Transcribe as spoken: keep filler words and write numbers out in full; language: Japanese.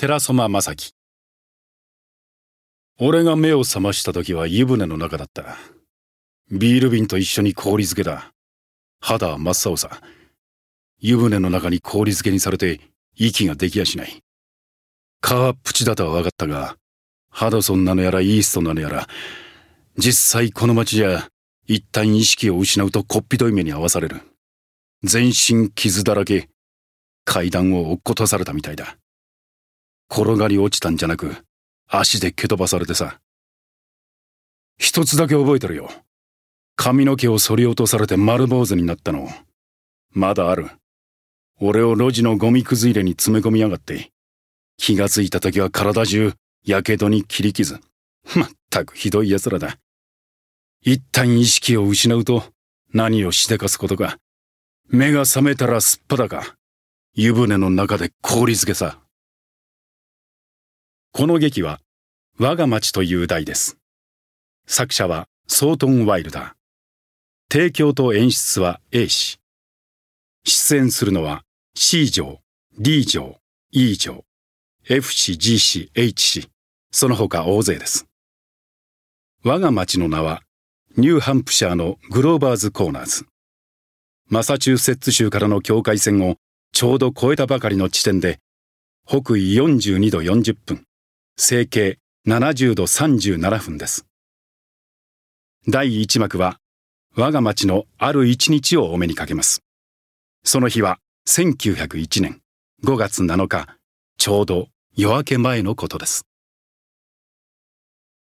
寺染正樹。俺が目を覚ました時は湯船の中だった。ビール瓶と一緒に氷漬けだ。肌は真っ青さ。湯船の中に氷漬けにされて息ができやしない。蚊はプチだとは分かったが、ハドソンなのやらイーストなのやら、実際この町じゃ一旦意識を失うとこっぴどい目に遭わされる。全身傷だらけ、階段を落っことされたみたいだ。転がり落ちたんじゃなく、足で蹴飛ばされてさ。一つだけ覚えてるよ。髪の毛を剃り落とされて丸坊主になったの。まだある。俺を路地のゴミくず入れに詰め込みやがって。気がついた時は体中、やけどに切り傷。まったくひどい奴らだ。一旦意識を失うと、何をしでかすことか。目が覚めたらすっぱだか。湯船の中で氷漬けさ。この劇は、我が町という題です。作者はソートン・ワイルダー。提供と演出は A 氏。出演するのは C 嬢、D 嬢、E 嬢、F 氏、G 氏、H 氏、その他大勢です。我が町の名は、ニューハンプシャーのグローバーズコーナーズ。マサチューセッツ州からの境界線をちょうど越えたばかりの地点で、北緯よんじゅうにどよんじゅっぷん、西経ななじゅうどさんじゅうななふんです。だいいち幕は、我が町のある一日をお目にかけます。その日はせんきゅうひゃくいちねんごがつなのか、ちょうど夜明け前のことです。